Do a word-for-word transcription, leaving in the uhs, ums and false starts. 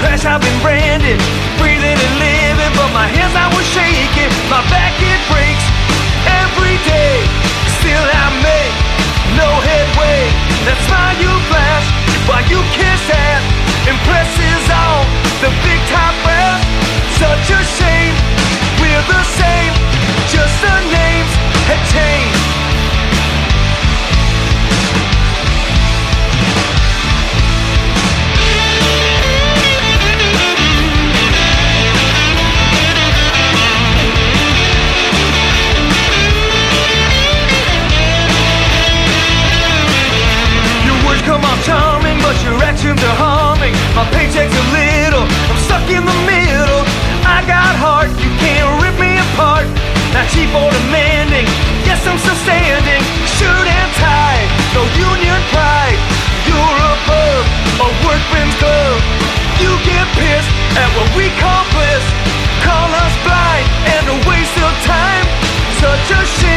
trash, I've been branded, breathing and living, but my hands I was shaking, my back it breaks every day. Still I make no headway. That smile you flash while you kiss ass impresses all the big top brass. Such a shame, we're the same, just the names have changed. Come off charming, but your actions are harming. My paycheck's a little, I'm stuck in the middle. I got heart, you can't rip me apart. Not cheap or demanding, yes I'm still standing. Shirt and tie, no union pride. You're above a workman's glove. You get pissed at what we call bliss. Call us blind and a waste of time. Such a shame.